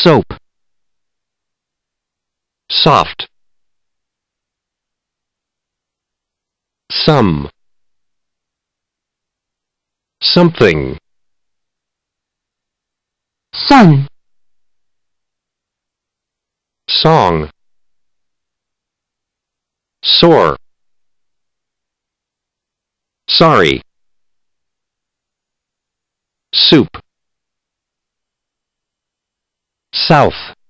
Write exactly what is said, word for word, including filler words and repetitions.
soap, soft, some, something, sun, song, sore, sorry, soup, south.